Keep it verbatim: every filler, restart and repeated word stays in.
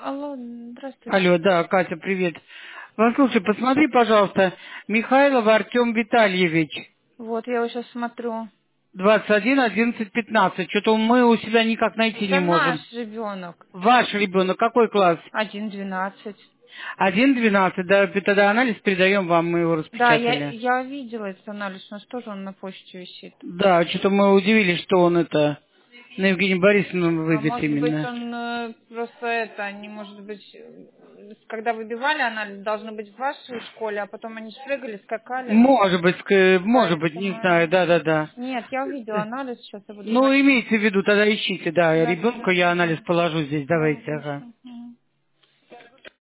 Алло, здравствуйте. Алло, да, Катя, привет. Послушай, посмотри, пожалуйста, Михайлов Артем Витальевич, Вот, я его сейчас смотрю. двадцать один одиннадцать пятнадцать. Что-то мы у себя никак найти не Это наш можем. ребенок. Ваш ребенок, какой класс? Один двенадцать. Один двенадцать, да, тогда анализ передаем вам, мы его Да, я, распечатали. я видела этот анализ, у нас тоже он на почте висит. Да, что-то мы удивились, что он это на Евгению Борисовну А выбит может быть, именно. он э, просто это, не может быть, э, когда выбивали анализ, должно быть в вашей школе, а потом они спрыгали, скакали. Может быть, ск- может быть, не Поэтому... знаю, да-да-да. Нет, я увидела анализ, сейчас я буду Ну, звонить. имейте в виду, тогда ищите, да, Да, ребенку я анализ хорошо. положу здесь, Да, давайте, ага. хорошо.